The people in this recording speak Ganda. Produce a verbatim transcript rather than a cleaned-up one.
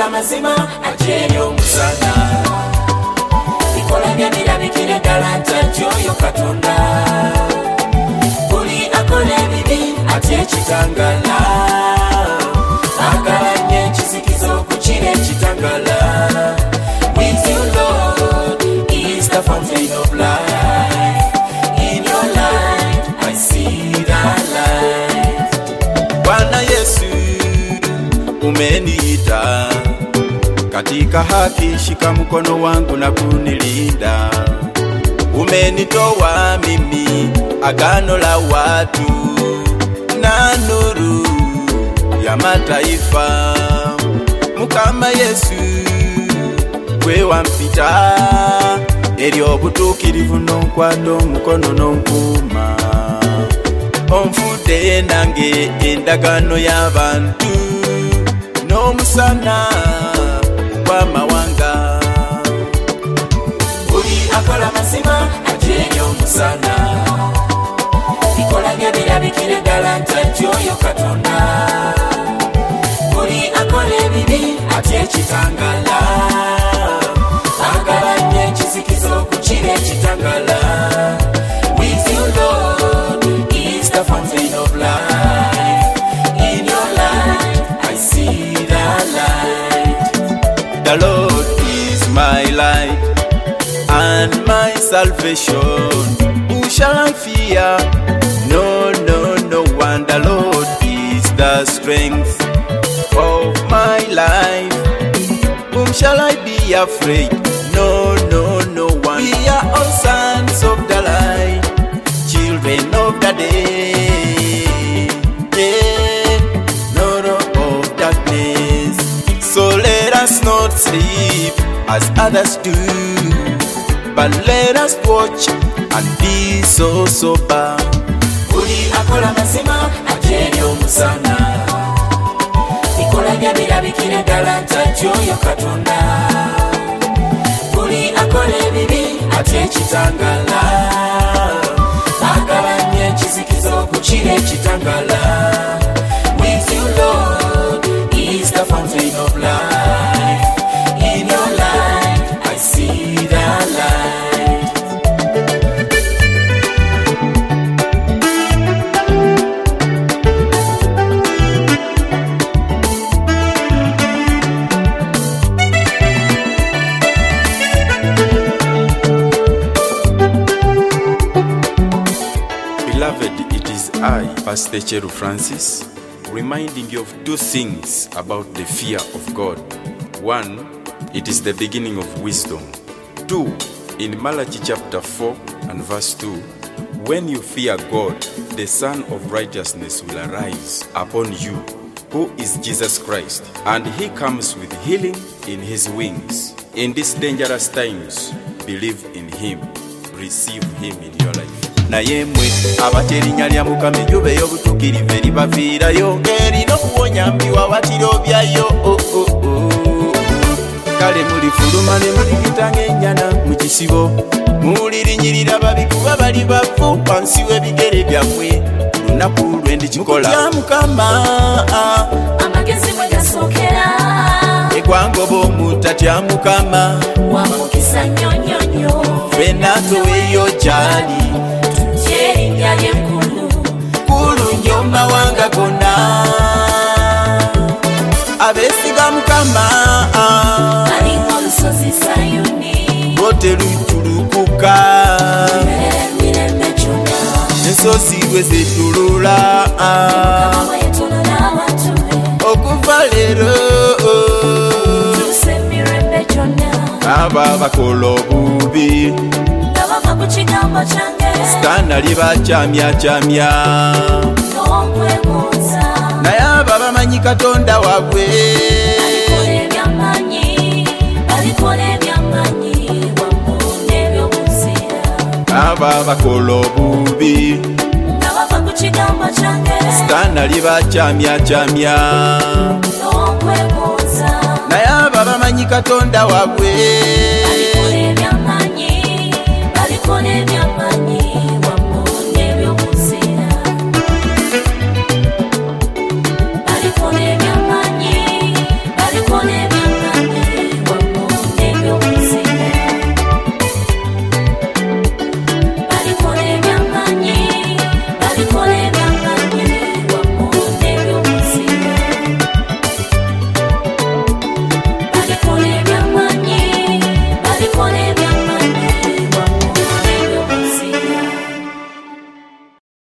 akola mazima ajeri omusana bikola byabirabikire ddala ntajjoyo Katonda buli akola ebibi ate ekitangala agalanye ekizikizo okukira ekitangala with you Lord is the fountain of life in your life I see that light Bwana Yesu umeniita katika haki shika mkono wangu na kunilinda umenitoa mimi agano la watu na nuru ya mataifa Mukama Yesu gwe wampita eryo butukirivu n'onkwado mukono n'onkuma onfudde nange endagano y'abantu n'omusana gw'amawanga buli akola mazima ajeri omusana bikola byabirabikire ddala ntajjoyo Katonda buli akola ebibi ate ekitangala agalanye ekizikizo okukira ekitangala with you Lord is the fountain of life in your light I see that light the Lord is my light and my salvation who shall I fear no no no one the Lord is the strength of my life whom shall I be afraid no no no one we are all sons of the light children of the day yeah no no of darkness so let us not sleep as others do but let us watch and be so sober buli akola mazima ajeri omusana bikola byabirabikire ddala ntajjoyo Katonda buli akola ebibi ate ekitangala agalanye ekizikizo okukira ekitangala with you Lord is the fountain of life in your life I see that light Beloved, it is I, Pastor Cheru Francis, reminding you of two things about the fear of God. One, it is the beginning of wisdom. Two, in Malachi chapter four and verse two, when you fear God, the Son of Righteousness will arise upon you, who is Jesus Christ, and he comes with healing in his wings. In these dangerous times, believe in him, receive him in your life. Naye mwe abaterinnya lya Mukama ejjuba ey'obutuukirivu eribaviirayo ng'erina okuwonya mbiwa watiro byayo oh, oh, oh. Kale mulifuluma ne muligita ng'ennyana mu kisibo mulirinyirira babikuba bali bafu wansi w'ebigere byammwe lunaku lwendikikola mukutya Mukama amagezi mwe gasookera egwangoba omutatya Mukama wamukisa nnyonnyonnyo ffenna toweeyo gyali yali enkulu kulu nnyo mawanga gonna abeesiga Mukama alinga olusozi Sayuni boterutulukuka ensozi bwe zetulula okuva leero aba bakola obubi Sitana libakyamya kyamya naye abo abamanyi Katonda waabwe abo abakola obubi Sitana libakyamya kyamya naye abo abamanyi Katonda waabwe